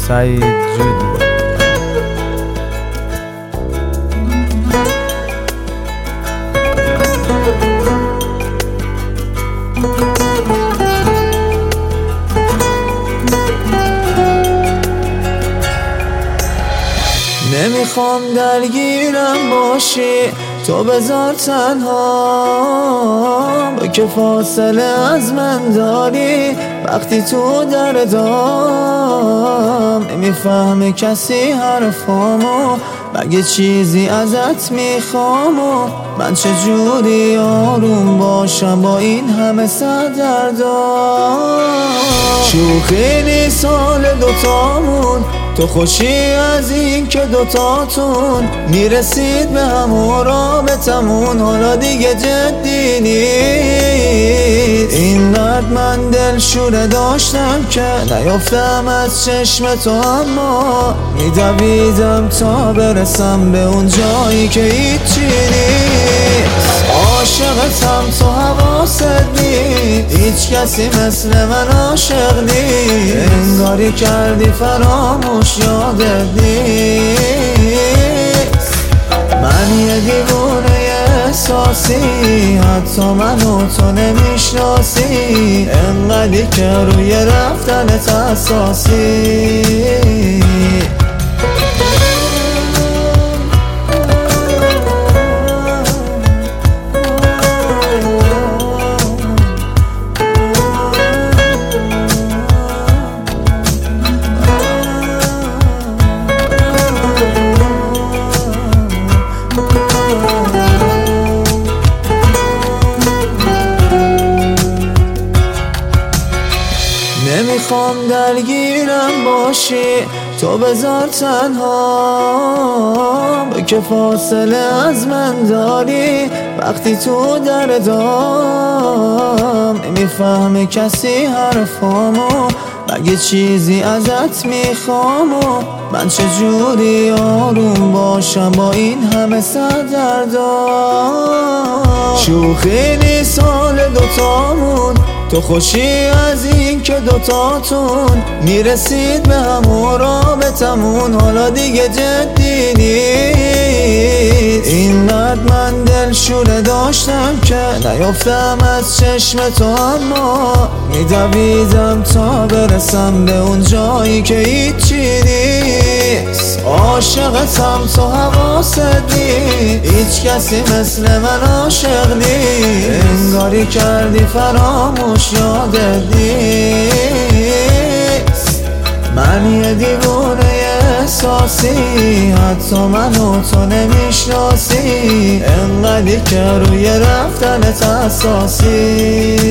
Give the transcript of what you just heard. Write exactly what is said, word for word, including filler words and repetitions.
سعید جودی. نمیخوام درگیرم باشی، تو بذار تنها، با که فاصله از من داری وقتی تو دردام. نمیفهمه کسی حرفامو، مگه چیزی ازت میخوام و من چجوری آروم باشم با این همه سردردام. شوخی نیست حال دوتامون، تو خوشی از این که دوتاتون میرسید به همون رابطمون، حالا دیگه جدی نیست. اینقدر من دلشوره داشتم که نیافتم از چشم تو، اما میدویدم تا برسم به اون جایی که هیچی نیست. عاشقتم تو حواست نیست، هیچ کسی مثل من عاشق نیست. انگاری کردی فراموش یادت نیست. من یه دیوونه احساسی، حتی منو تو نمیشناسی، انقدری که روی رفتنت اساسی. نمیخوام درگیرم باشی، تو بذار تنها، با که فاصله از من داری وقتی تو دردام. نمیفهمه کسی حرفامو، مگه چیزی ازت میخوام و من چجوری آروم باشم با این همه سردردام. شوخی نیست حال دوتامون، تو خوشی از این که دوتاتون میرسید به همون رابطمون، حالا دیگه جدی نیست. اینقدر من دلشوره داشتم که نیافتم از چشم تو، اما میدویدم تا برسم به اون جایی که هیچی نیست. عاشقتم تو حواست نیست، هیچ کسی مثل من عاشق نیست. انگاری کردی فراموش یادت نیست. من یه دیوونه احساسی، حتی منو تو نمیشناسی، انقدری که روی رفتنت اساسی.